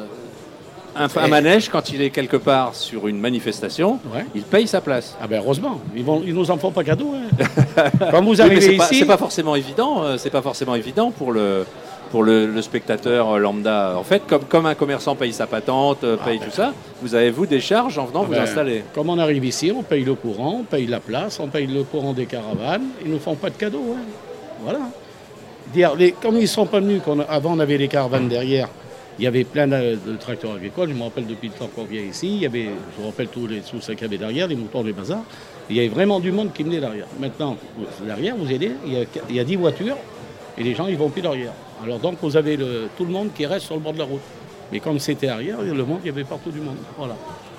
un, un Et- manège quand il est quelque part sur une manifestation, Ouais. il paye sa place. Ah ben heureusement, ils ne ils nous en font pas cadeau. hein. Quand vous Oui, mais arrivez c'est pas, ici, c'est pas forcément évident. euh, C'est pas forcément évident pour le pour le, le spectateur euh, lambda. En fait, comme comme un commerçant paye sa patente, euh, paye tout ça, vous avez vous des charges en venant Ah vous ben, installer. Comme on arrive ici, on paye le courant, on paye la place, on paye le courant des caravanes. Ils nous font pas de cadeaux. hein. Voilà. Dire, les, comme ils ne sont pas venus, qu'on a- avant on avait les caravanes derrière, il y avait plein de, de tracteurs agricoles. Je me rappelle depuis le temps qu'on vient ici, il y avait, je me rappelle tous les sous qu'il y avait derrière, les moutons, les bazars. Il y avait vraiment du monde qui venait derrière. Maintenant, vous- derrière, vous aidez, il y a, il y a dix voitures et les gens ils vont plus derrière. Alors donc vous avez le, tout le monde qui reste sur le bord de la route. Mais comme c'était arrière, le monde, il y avait partout du monde. Voilà.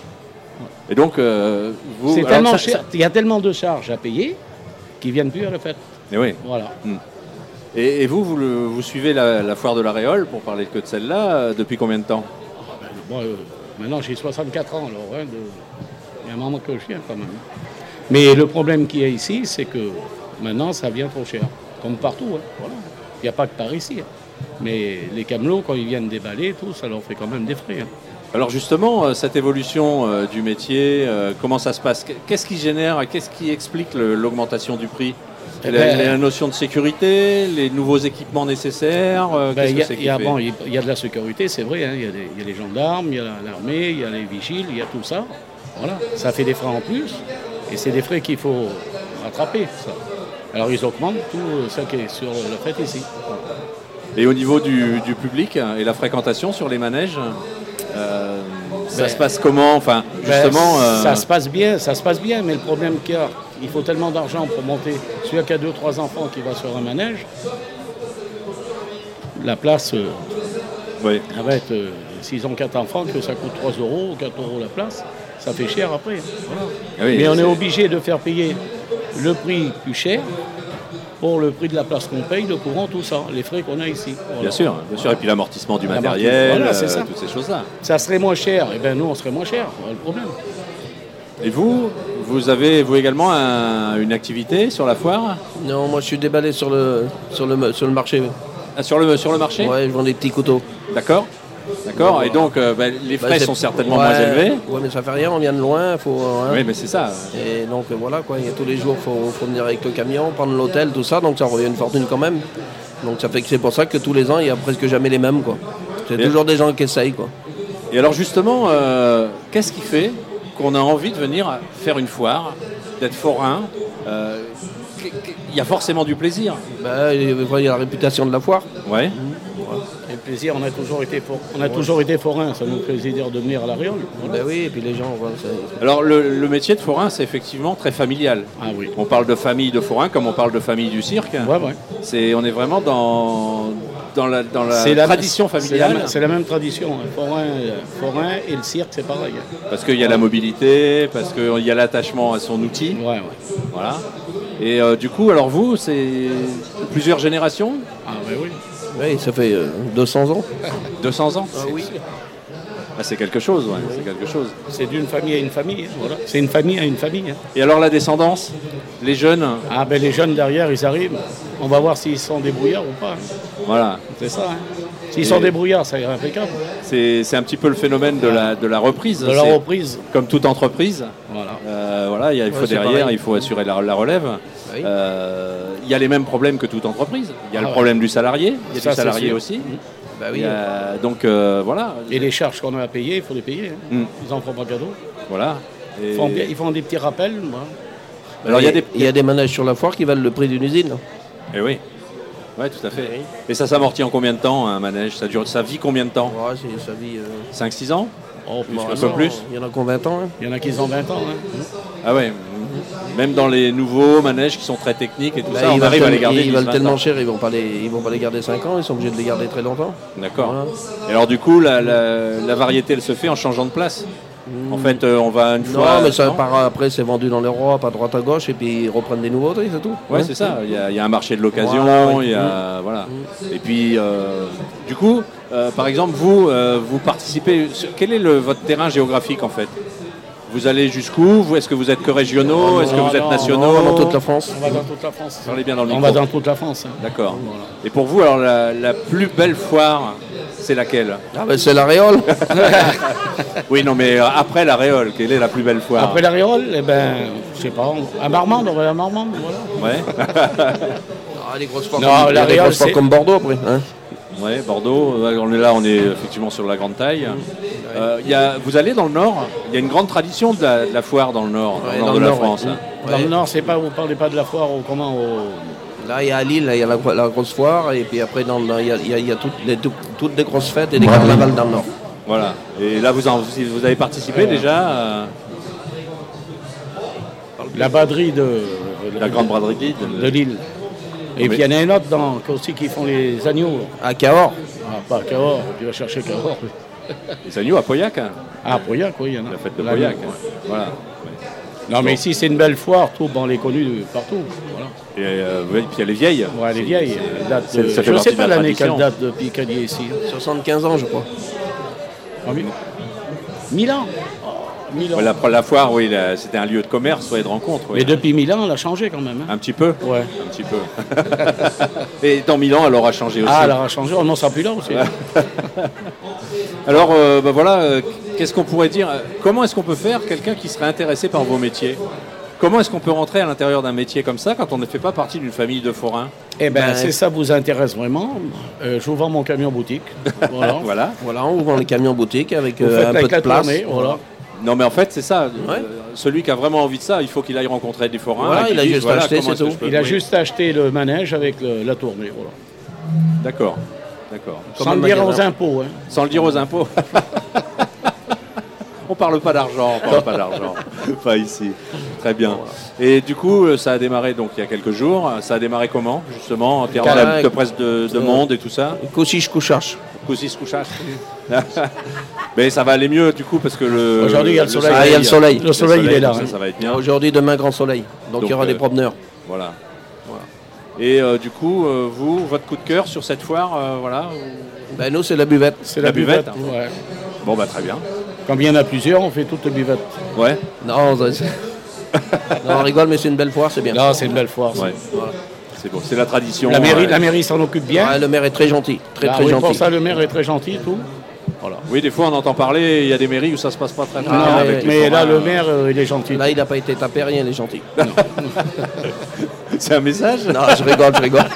Et donc euh, vous. C'est alors, tellement ça- cher, ça- il y a tellement de charges à payer qu'ils viennent plus à la fête. Et oui. Voilà. Et, et vous, vous, le- vous suivez la, la foire de la Réole, pour parler que de celle-là, euh, depuis combien de temps? Moi, euh, maintenant, j'ai soixante-quatre ans, alors hein, de- il y a un moment que je viens quand même. Mais le problème qu'il y a ici, c'est que maintenant, ça vient trop cher, comme partout. hein, voilà. Il n'y a pas que par ici. hein. Mais les camelots, quand ils viennent déballer, tout, ça leur fait quand même des frais. hein. Alors justement, euh, cette évolution euh, du métier, euh, comment ça se passe? Qu'est-ce qui génère, qu'est-ce qui explique le- l'augmentation du prix? Eh la, ben, la notion de sécurité, les nouveaux équipements nécessaires, euh, Ben, qu'est-ce il y que a- c'est il qui y, a- fait bon, il y a de la sécurité, c'est vrai. hein, Il y, a des- il y a les gendarmes, il y a la- l'armée, il y a les vigiles, il y a tout ça. Voilà, ça fait des frais en plus. Et c'est des frais qu'il faut rattraper. Ça. Alors ils augmentent tout euh, ça qui est sur la fête ici. Et au niveau du, du public hein, et la fréquentation sur les manèges, euh, ça Ben, se passe comment? Enfin, Ben, justement, euh, ça se passe bien, ça se passe bien, mais le problème qu'il y a, il faut tellement d'argent pour monter. Celui qui a deux, trois enfants qui va sur un manège, la place, euh, oui. elle va être, euh, s'ils ont quatre enfants, que ça coûte trois euros, quatre euros la place, ça fait cher après. Voilà. Ah oui, mais on c'est- est obligé de faire payer le prix plus cher pour le prix de la place qu'on paye, le courant, tout ça, les frais qu'on a ici. Voilà. Bien sûr, bien sûr. Et puis l'amortissement du L'amortissement, matériel, voilà, c'est euh, ça. toutes ces choses-là. Ça serait moins cher, et bien nous on serait moins cher, voilà le problème. Et vous, vous avez vous également un, une activité sur la foire? Non, moi je suis déballé sur le, sur le, sur le marché. Ah, sur, le, sur le marché? Ouais, je vends des petits couteaux. D'accord. D'accord. Et donc, euh, bah, les frais bah, sont certainement ouais, moins élevés. Oui, mais ça fait rien, on vient de loin. Faut, hein. Oui, mais c'est ça. Et donc, voilà, quoi. Il y a tous les jours, il faut, faut venir avec le camion, prendre l'hôtel, tout ça. Donc, ça revient une fortune quand même. Donc, ça fait que c'est pour ça que tous les ans, il n'y a presque jamais les mêmes, quoi. C'est et toujours des gens qui essayent, quoi. Et alors, justement, euh, qu'est-ce qui fait qu'on a envie de venir faire une foire, d'être forain? euh, Il y a forcément du plaisir. Bah, il y a la réputation de la foire. Ouais. Mmh. Et le plaisir, on a toujours été, for... on a ouais. toujours été forain, ça nous fait plaisir de venir à la Réole. Voilà. Ben oui, et puis les gens... Voilà, alors le, le métier de forain, c'est effectivement très familial. Ah oui. On parle de famille de forain comme on parle de famille du cirque. Ouais, ouais. C'est, on est vraiment dans, dans la, dans la c'est tradition la, familiale. C'est la, c'est la même tradition. Hein. Forain, forain et le cirque, c'est pareil. Parce qu'il y a ouais. la mobilité, parce qu'il y a l'attachement à son outil. Ouais, ouais. Voilà. Et euh, du coup, alors vous, c'est plusieurs générations? Ah ouais, oui. Oui, ça fait euh, deux cents ans. deux cents ans? Ah oui. Ah, c'est quelque chose, ouais. Oui. C'est quelque chose. C'est d'une famille à une famille, hein, voilà. C'est une famille à une famille. Hein. Et alors la descendance? Les jeunes? Ah ben les jeunes derrière, ils arrivent. On va voir s'ils sont débrouillards ou pas. Hein. Voilà. C'est ça. Hein. S'ils Et sont débrouillards, ça ira impeccable. C'est, c'est un petit peu le phénomène de la, de la reprise. De la c'est reprise. Comme toute entreprise. Voilà. Euh, voilà, il faut ouais, derrière, pareil. Il faut assurer la, la relève. Oui. Euh, il y a les mêmes problèmes que toute entreprise. Il y a ah, le problème ouais. du salarié, il y a ça, du salarié aussi. Mmh. Bah oui. A, donc euh, voilà. Et les charges qu'on a à payer, il faut les payer. Hein. Mmh. Ils en font pas cadeau. Voilà. Et... Ils, font, ils font des petits rappels. Voilà. Alors il y a des, il y a des manèges sur la foire qui valent le prix d'une usine. Eh oui. Oui, tout à fait. Oui. Et ça s'amortit en combien de temps un manège? Ça dure, ça vit combien de temps? Ouais, c'est, ça vit. Euh... cinq six ans? Oh, plus, bon, un peu plus. Il y en a qui ont vingt ans. Hein. Il y en a qui ont vingt ans. Hein. Ah ouais. Même dans les nouveaux manèges qui sont très techniques et tout bah, ça, on arrive tel- à les garder. Ils valent tellement cher, ils vont pas les, ils vont pas les garder cinq ans, ils sont obligés de les garder très longtemps. D'accord. Voilà. Et alors du coup, la, la, la variété, elle se fait en changeant de place. Mmh. En fait, euh, on va une non, fois. Mais ça, non, mais après, c'est vendu dans l'Europe, à droite, à gauche, et puis ils reprennent des nouveautés, c'est tout. Ouais, hein c'est ça. Il y, a, il y a un marché de l'occasion, voilà, ouais. il y a mmh. voilà. Mmh. Et puis, euh, du coup, euh, par exemple, vous, euh, vous participez. Quel est le, votre terrain géographique en fait? Vous allez jusqu'où? Vous, est-ce que vous êtes que régionaux? non, Est-ce que non, vous êtes non, nationaux? non, dans toute la France. On va dans toute la France. Parlez bien dans le micro. On va dans toute la France. Hein. D'accord. Voilà. Et pour vous, alors la, la plus belle foire, c'est laquelle? Ah ben c'est la Réole. Oui, non, mais après la Réole, quelle est la plus belle foire? Après la Réole, eh ben, je sais pas, à Marmande, on va à Marmande, voilà. Ouais. ah, les grosses foires, non, comme, la Réole, c'est comme Bordeaux après. Hein. Ouais, Bordeaux. On est là, on est effectivement sur la grande taille. Euh, y a, vous allez dans le Nord. Il y a une grande tradition de la, de la foire dans le Nord, ouais, dans, dans le nord de la ouais. France. Ouais. Hein. Dans le Nord, c'est pas, vous parlez pas de la foire au comment au... Là, il y a à Lille, il y a la, la grosse foire, et puis après, il y a, y a, y a toutes, les, tout, toutes des grosses fêtes et des carnavals dans le Nord. Voilà. Et là, vous, en, vous avez participé ouais. déjà euh... La braderie de... La grande braderie de Lille. De Lille. Et puis il y en a une autre dans, aussi qui font les agneaux. À Cahors. Ah, pas à Cahors, tu vas chercher Cahors. Les agneaux à Pauillac. Hein. Ah, à Pauillac, oui, il y en a. La fête de Pauillac. Ouais. Voilà. Non, bon. Mais ici, c'est une belle foire, tout, bon, on les connue partout. Voilà. Et euh, puis il y a les vieilles. Ouais, les vieilles. Date de... Je ne sais pas l'année qu'elle date depuis qu'elle est ici. soixante-quinze ans, je crois. Ah oui. mille ans. Milan. Ouais, la, la foire, oui, la, c'était un lieu de commerce ouais, et de rencontre. Oui. Mais depuis Milan, elle a changé quand même. Hein. Un petit peu. Ouais. Un petit peu. Et dans Milan, elle aura changé aussi. Ah, elle aura changé. On n'en sera plus là aussi. Alors, euh, bah, voilà, euh, qu'est-ce qu'on pourrait dire? Comment est-ce qu'on peut faire quelqu'un qui serait intéressé par vos métiers? Comment est-ce qu'on peut rentrer à l'intérieur d'un métier comme ça quand on ne fait pas partie d'une famille de forains? Eh bien, ben, si ça vous intéresse vraiment, euh, je vous vends mon camion boutique. Voilà. voilà. Voilà, on vous vend les camions boutique avec euh, un peu de place. Tournée, voilà. Non mais en fait c'est ça, ouais. euh, celui qui a vraiment envie de ça, il faut qu'il aille rencontrer des forains. Voilà, il a dise, juste voilà, acheté, c'est tout. Il a oui. juste acheté le manège avec le, la tournée. Voilà. D'accord, d'accord. Sans le dire aux impôts. Hein. Sans le dire aux impôts. On parle pas d'argent, on parle pas d'argent. Pas ici. Très bien. Et du coup, ça a démarré donc il y a quelques jours. Ça a démarré comment justement en termes de, de presse de, de monde et tout ça? Couchiche couchage. Couchiche couchage. Mais ça va aller mieux du coup parce que le aujourd'hui il y a le soleil. Ah, il y a le soleil. Le soleil, le soleil il est là. Ça, hein. ça va être bien. Aujourd'hui, demain grand soleil. Donc, donc il y aura euh, des promeneurs. Voilà. voilà. Et euh, du coup, euh, vous, votre coup de cœur sur cette foire, euh, voilà. Ben nous c'est la buvette. C'est la, la buvette. buvette hein. Ouais. Bon bah très bien. Quand il y en a plusieurs, on fait toute buvette. Ouais. Non, ça, non, on rigole, mais c'est une belle foire, c'est bien. Non, c'est une belle foire. Ouais. Voilà. C'est bon, c'est la tradition. La mairie, ouais. la mairie s'en occupe bien. Ouais, le maire est très gentil, très Ah, très oui, gentil. pour ça, le maire est très gentil, tout. Voilà. Oui, des fois on entend parler, il y a des mairies où ça se passe pas très très Ah, bien. mais- avec les Mais là, forains. le maire, euh, il est gentil. Là, il n'a pas été tapé, rien, il est gentil. C'est un message. Non, je rigole, je rigole.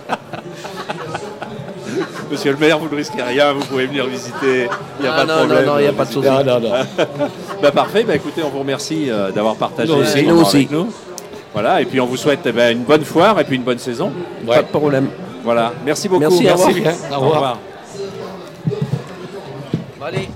Monsieur le maire, vous ne risquez rien, vous pouvez venir visiter. Il n'y a Ah, pas de non, problème. non, non, il n'y a pas de souci. Non, non, non. Bah, parfait, bah, écoutez, on vous remercie euh, d'avoir partagé Nous aussi, ce nous moment aussi. avec nous. Voilà, et puis on vous souhaite eh ben, une bonne foire et puis une bonne saison. Pas de problème. Voilà, merci beaucoup. Merci, au revoir. bien. Au revoir. Allez.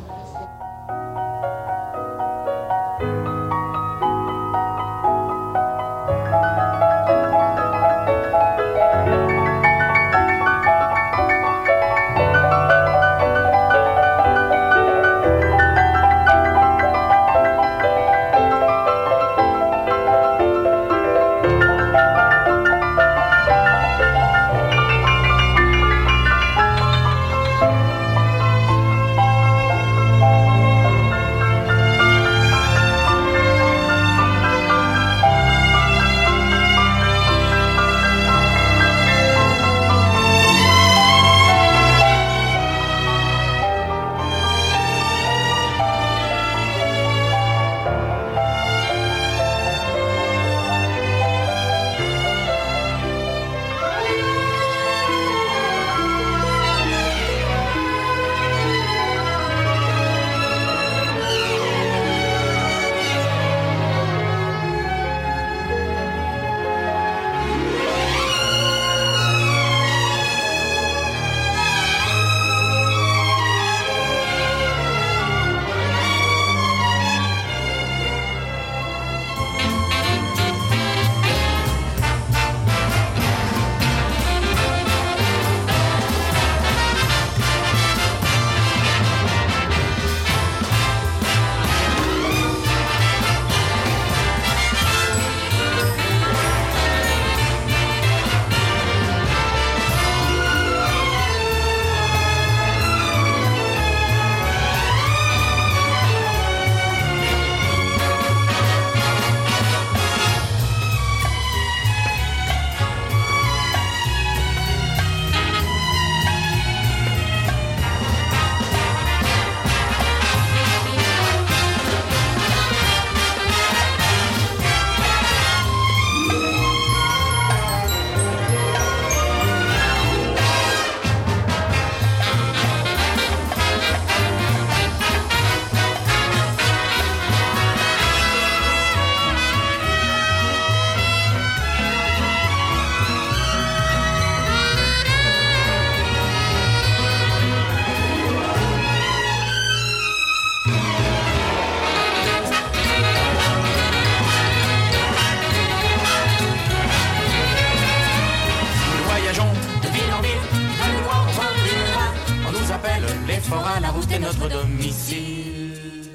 forains, la route est notre domicile.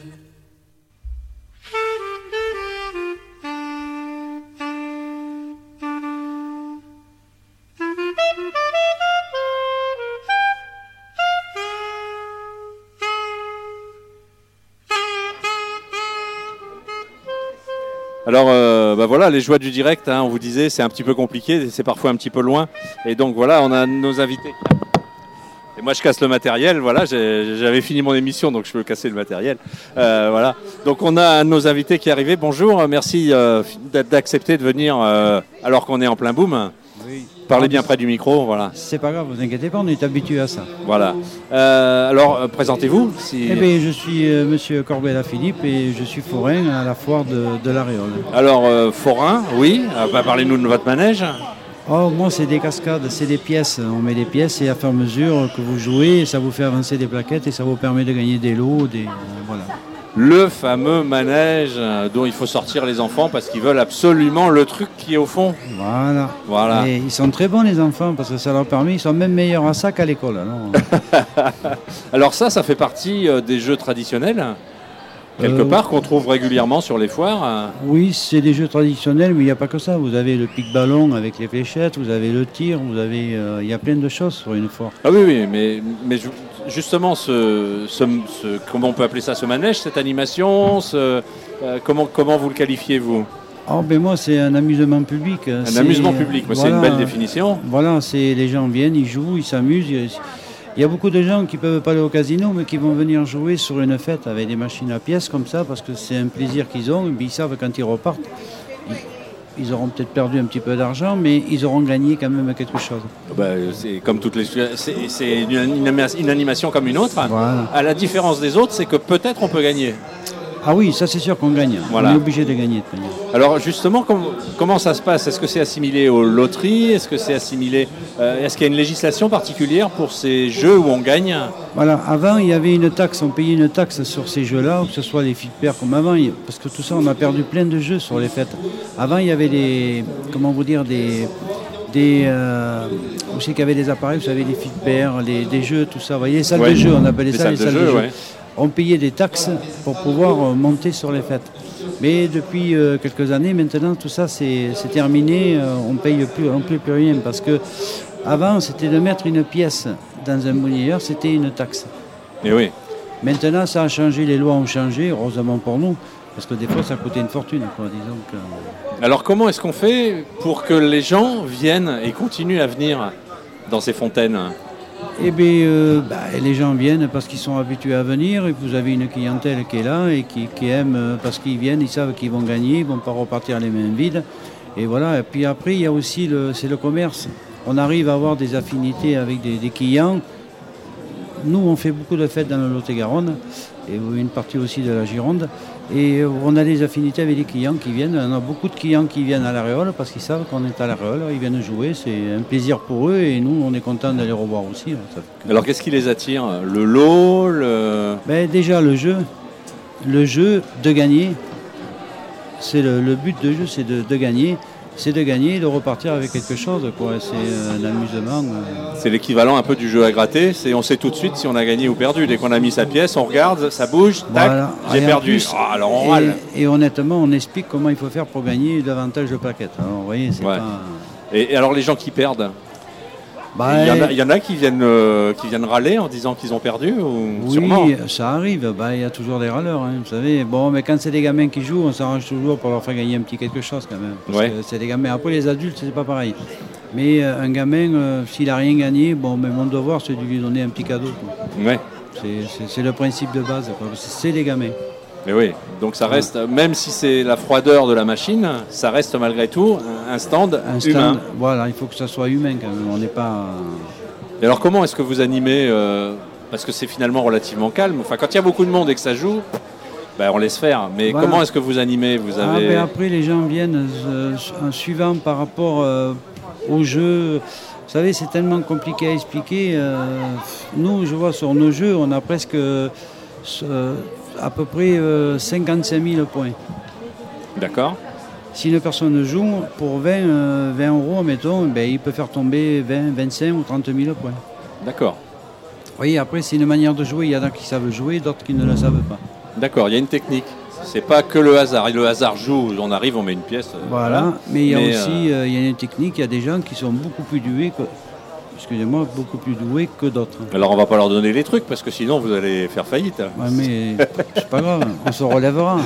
Alors euh, bah voilà, les joies du direct, hein, on vous disait, c'est un petit peu compliqué, c'est parfois un petit peu loin. Et donc voilà, on a nos invités. Et moi je casse le matériel, voilà, j'ai, j'avais fini mon émission donc je peux casser le matériel. Euh, voilà. Donc on a un de nos invités qui est arrivé. Bonjour, merci euh, d'accepter de venir euh, alors qu'on est en plein boom. Oui. Parlez bien près du micro, voilà. C'est pas grave, vous inquiétez pas, on est habitué à ça. Voilà. Euh, alors, euh, présentez-vous. Si... Eh bien, je suis euh, Monsieur Corbella Philippe et je suis forain à la foire de, de l'Aréole. Alors, euh, forain, oui. Euh, bah, parlez-nous de votre manège. Oh, moi, c'est des cascades, c'est des pièces. On met des pièces et à fur et à mesure que vous jouez, ça vous fait avancer des plaquettes et ça vous permet de gagner des lots, des... Euh, voilà. Le fameux manège dont il faut sortir les enfants parce qu'ils veulent absolument le truc qui est au fond. Voilà. Voilà. Et ils sont très bons les enfants parce que ça leur permet, ils sont même meilleurs à ça qu'à l'école. Alors, alors ça, ça fait partie des jeux traditionnels. quelque Euh, part, qu'on trouve régulièrement sur les foires. euh. Oui, c'est des jeux traditionnels, mais il n'y a pas que ça. Vous avez le pic-ballon avec les fléchettes, vous avez le tir, vous avez, euh, il y a plein de choses sur une foire. Ah oui, oui, mais, mais ju- justement, ce, ce, ce- comment on peut appeler ça, ce manège, cette animation, ce, euh, comment, comment vous le qualifiez, vous? Oh, ben moi, c'est un amusement public. Un amusement public, mais c'est une belle définition. Voilà, c'est, les gens viennent, ils jouent, ils s'amusent. Il y a- il y a beaucoup de gens qui ne peuvent pas aller au casino, mais qui vont venir jouer sur une fête avec des machines à pièces comme ça, parce que c'est un plaisir qu'ils ont. Et puis ils savent quand ils repartent, ils, ils auront peut-être perdu un petit peu d'argent, mais ils auront gagné quand même quelque chose. Bah, c'est comme toutes les, c'est, c'est une, une anima- une animation comme une autre. Voilà. À la différence des autres, c'est que peut-être on peut gagner. Ah oui, ça c'est sûr qu'on gagne. Voilà. On est obligé de gagner. de toute manière. Alors justement, com- comment ça se passe? Est-ce que c'est assimilé aux loteries? Est-ce que c'est assimilé euh, Est-ce qu'il y a une législation particulière pour ces jeux où on gagne? Voilà, avant il y avait une taxe, on payait une taxe sur ces jeux-là, que ce soit les flippers comme avant, il- parce que tout ça on a perdu plein de jeux sur les fêtes. Avant il y avait des, comment vous dire, des, des, euh, vous savez qu'il y avait des appareils, vous savez, les flippers, les, des jeux, tout ça. Vous voyez, les salles Ouais. de jeu, on appelait Les ça salles les de salles jeu, de jeu. ouais. On payait des taxes pour pouvoir euh, monter sur les fêtes. Mais depuis euh, quelques années, maintenant, tout ça c'est, c'est terminé, euh, on paye plus, on paye plus rien, parce que avant c'était de mettre une pièce dans un monnayeur, c'était une taxe. Et oui. Maintenant, ça a changé, les lois ont changé, heureusement pour nous, parce que des fois, ça coûtait une fortune, quoi, disons que... Alors comment est-ce qu'on fait pour que les gens viennent et continuent à venir dans ces fontaines? Eh bien, euh, bah, les gens viennent parce qu'ils sont habitués à venir, et vous avez une clientèle qui est là et qui, qui aime, euh, parce qu'ils viennent, ils savent qu'ils vont gagner, ils ne vont pas repartir les mains vides. Et voilà, et puis après, il y a aussi, le, c'est le commerce. On arrive à avoir des affinités avec des, des clients. Nous, on fait beaucoup de fêtes dans le Lot-et-Garonne, et une partie aussi de la Gironde. Et on a des affinités avec les clients qui viennent. On a beaucoup de clients qui viennent à l'Aréole parce qu'ils savent qu'on est à l'Aréole. Ils viennent jouer, c'est un plaisir pour eux et nous, on est contents de les revoir aussi. Ça fait que- Alors qu'est-ce qui les attire? Le lot, le... Ben, déjà, le jeu, le jeu de gagner, c'est le, le but de jeu, c'est de, de gagner. C'est de gagner et de repartir avec quelque chose, quoi. C'est euh, un amusement. euh. C'est l'équivalent un peu du jeu à gratter. C'est, on sait tout de suite si on a gagné ou perdu. Dès qu'on a mis sa pièce, on regarde, ça bouge, tac, Voilà. j'ai Et en perdu. plus, Ah, alors on et, râle. et honnêtement, on explique comment il faut faire pour gagner davantage de plaquettes. Alors, vous voyez, c'est Ouais. pas... Et, et alors les gens qui perdent, Bah, il y, en a, il y en a qui viennent, euh, qui viennent râler en disant qu'ils ont perdu ou oui, sûrement. ça arrive. Bah, il y a toujours des râleurs, hein, vous savez. Bon, mais quand c'est des gamins qui jouent, on s'arrange toujours pour leur faire gagner un petit quelque chose quand même. Parce Ouais. que c'est des gamins. Après, les adultes, c'est pas pareil. Mais euh, un gamin, euh, s'il a rien gagné, bon, mais mon devoir, c'est de lui donner un petit cadeau, quoi. Ouais. C'est, c'est- c'est le principe de base, quoi. C'est, c'est des gamins. Mais oui, donc ça reste, même si c'est la froideur de la machine, ça reste malgré tout un stand, Un stand, humain. voilà, il faut que ça soit humain quand même. On n'est pas. Et alors comment est-ce que vous animez euh, parce que c'est finalement relativement calme. Enfin, quand il y a beaucoup de monde et que ça joue, ben, on laisse faire. Mais Voilà. comment est-ce que vous animez? Vous Ah, avez... ben après, les gens viennent euh, en suivant par rapport euh, au jeu. Vous savez, c'est tellement compliqué à expliquer. euh, nous, je vois sur nos jeux, on a presque euh, à peu près euh, cinquante-cinq mille points. D'accord. Si une personne joue, pour vingt, euh, vingt euros, mettons, ben, il peut faire tomber vingt, vingt-cinq ou trente mille points. D'accord. Oui, après, c'est une manière de jouer. Il y en a qui savent jouer, d'autres qui ne le savent pas. D'accord, il y a une technique. C'est pas que le hasard. Et le hasard joue, on arrive, on met une pièce. euh, Voilà, mais il y a Mais, aussi euh, il y a une technique, il y a des gens qui sont beaucoup plus doués que, excusez-moi, beaucoup plus doués que d'autres. Alors on va pas leur donner les trucs parce que sinon vous allez faire faillite. Ouais, mais c'est pas grave, on se relèvera.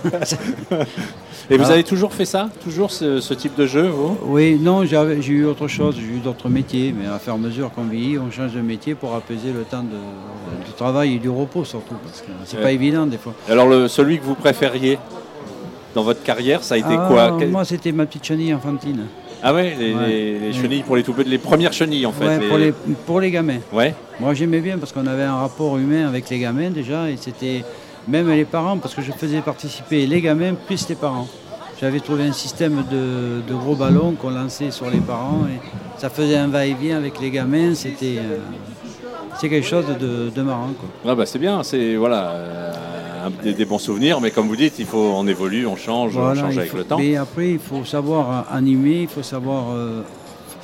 Et vous Ah. avez toujours fait ça? Toujours ce, ce type de jeu, vous? Oui, non, j'avais- j'ai eu autre chose, j'ai eu d'autres métiers, mais à faire mesure qu'on vieillit, on change de métier pour apaiser le temps de- du travail et du repos surtout, parce que c'est Ouais. pas évident des fois. Alors le, celui que vous préfériez dans votre carrière, ça a été Ah, quoi? Quel- Moi, c'était ma petite chenille enfantine. Ah ouais, les, Ouais. les- les Ouais. chenilles pour les tout petits, les premières chenilles en fait. Ouais, pour, les, pour les gamins. Ouais. Moi, j'aimais bien parce qu'on avait un rapport humain avec les gamins déjà, et c'était même les parents, parce que je faisais participer les gamins plus les parents. J'avais trouvé un système de, de gros ballons qu'on lançait sur les parents, et ça faisait un va-et-vient avec les gamins, c'était euh, c'est quelque chose de, de marrant, quoi. Ah bah c'est bien, c'est voilà euh, un- des, des bons souvenirs, mais comme vous dites, il faut on évolue, on change, on Voilà, change il avec faut- le temps. Mais après, il faut savoir animer, il faut savoir... euh,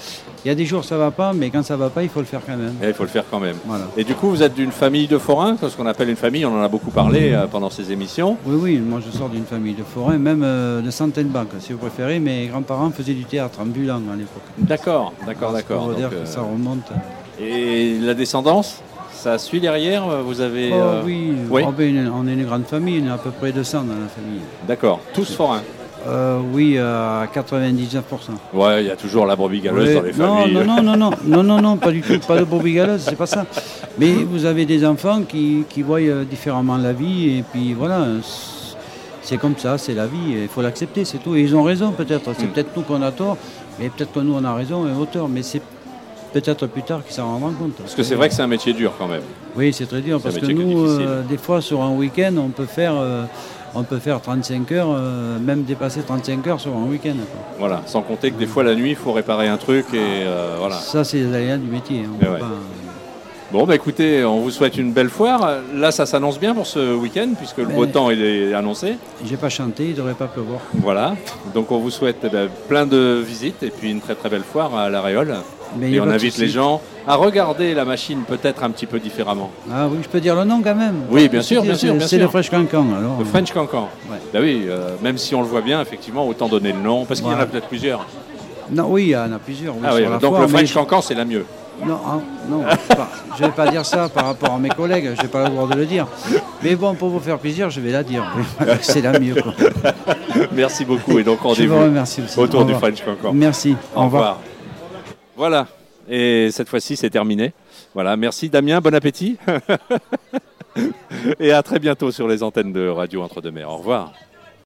Il y a des jours ça va pas, mais quand ça va pas, il faut le faire quand même. Et il faut le faire quand même. Voilà. Et du coup, vous êtes d'une famille de forains, ce qu'on appelle une famille, on en a beaucoup parlé euh, pendant ces émissions. Oui, oui, moi je sors d'une famille de forains, même euh, de Santenbach, si vous préférez. Mes grands-parents faisaient du théâtre ambulant à l'époque. D'accord, d'accord, d'accord. Pour Donc, dire que euh, ça remonte. Et la descendance, ça suit derrière, vous avez... Oh, euh, oui, oui. Oh, ben, on est une grande famille, on est à peu près deux cents dans la famille. D'accord, tous forains. Euh, oui, à quatre-vingt-dix-neuf pour cent. Ouais, il y a toujours la brebis galeuse Ouais, dans les non, familles. non, non, non, non, non, non, non, pas du tout, pas de brebis galeuse, c'est pas ça. Mais vous avez des enfants qui, qui voient euh, différemment la vie, et puis voilà, c'est comme ça, c'est la vie, il faut l'accepter, c'est tout. Et ils ont raison peut-être, c'est Mm. peut-être nous qu'on a tort, mais peut-être que nous on a raison et au tort, mais c'est peut-être plus tard qu'ils s'en rendront compte. Parce que c'est vrai que c'est un métier dur quand même. Oui, c'est très dur, C'est un parce que métier qui est nous, difficile. euh, des fois sur un week-end, on peut faire... euh, On peut faire trente-cinq heures, euh, même dépasser trente-cinq heures sur un week-end. quoi. Voilà, sans compter que des fois la nuit, il faut réparer un truc et euh, voilà. Ça, c'est les aléas du métier. hein. On Mais peut ouais. pas- Bon, bah écoutez, on vous souhaite une belle foire. Là, ça s'annonce bien pour ce week-end puisque le Mais- beau temps il est annoncé. J'ai pas chanté, il ne devrait pas pleuvoir. Voilà, donc on vous souhaite eh ben, plein de visites et puis une très très belle foire à La Réole. Mais il y Et a on pas de invite souci. les gens à regarder la machine peut-être un petit peu différemment. Ah oui, je peux dire le nom quand même. Oui, bien sûr, C'est- bien sûr, bien C'est sûr. le Fresh Cancan. Alors. Le French Cancan. Ouais. Bah oui, euh, même si on le voit bien, effectivement, autant donner le nom, parce qu'il y en a Voilà. peut-être plusieurs. Non, oui, il y en a plusieurs. Oui, Ah sur oui, la donc foire, le mais French je- Cancan, c'est la mieux. Non, hein, non pas- je ne vais pas dire ça par rapport à mes collègues, je n'ai pas le droit de le dire. Mais bon, pour vous faire plaisir, je vais la dire. C'est la mieux. Quoi. Merci beaucoup et donc Je vous rendez-vous remercie aussi. autour Au du revoir. French Cancan. Merci. Au revoir. Voilà, et cette fois-ci, c'est terminé. Voilà, merci Damien, bon appétit. Et à très bientôt sur les antennes de Radio Entre-deux-Mers. Au revoir.